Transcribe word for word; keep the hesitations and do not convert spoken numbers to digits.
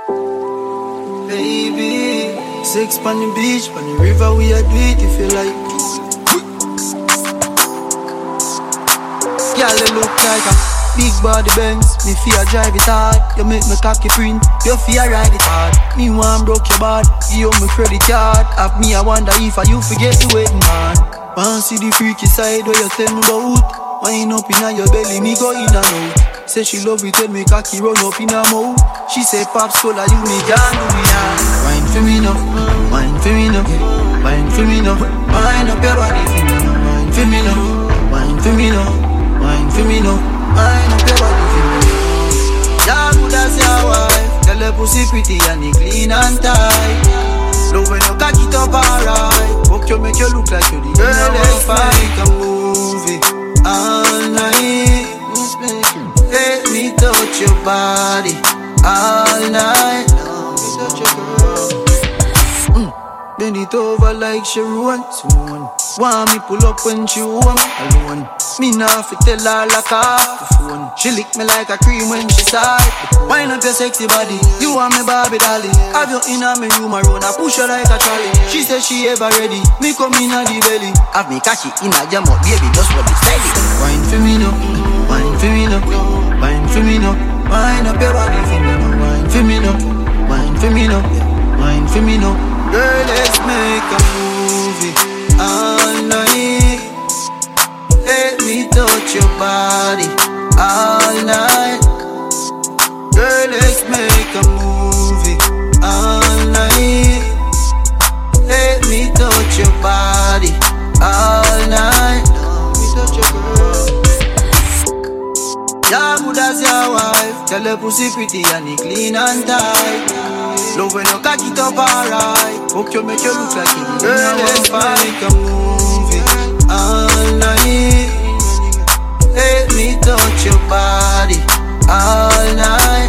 Baby, sex on the beach, on the river we are do it if you like. Girl, you look like a big body Benz, me fear drive it hard. You make me cocky print, you fear ride it hard. Me want broke your bad, you me credit card. Have me I wonder if I you forget the waiting man. Want see the freaky side where you tell me about. Wind up inna your belly, me go in and out. Say she love it, tell me cocky run up in her mouth. She say Pops cola, you me can't do me now. Wine for me now, wine for me now, wine for me now. Wine up your body for me now, wine for me now, wine for me now, wine for me now. Wine up your body for me now. Yeah, good as your wife. Tell her pussy pretty and it clean and tight. Love when you cock it up alright. Fuck you make you look like you the girl. Let's make a movie all night. Let me touch your body all night. Let me touch your girl. Mm. Bend it over like Sharon. Want me pull up when she want alone. Me nah fi tell her like off the phone. She lick me like a cream when she side. Wind up your sexy body, you want me Barbie dolly. Have you in a me room around, I push her like a trolley. She say she ever ready, me come in a the belly. Have me catch it in a jam up, baby, just hold it steady. Wine for me now, wine for me now, wine for me now. Wine up your body for me now, wine for me now, wine for me now, wine for me now. Girl, let's make a movie all night. Let me touch your body all night. Girl, let's make a movie all night. Let me touch your body all night. Let me touch your girl. Yeah, good as your wife. Tell her pussy pretty and it clean and tight. Love when you cock it up alright. Fuck you make you look like you. Girl, let's make a movie all night. Let me touch your body all night.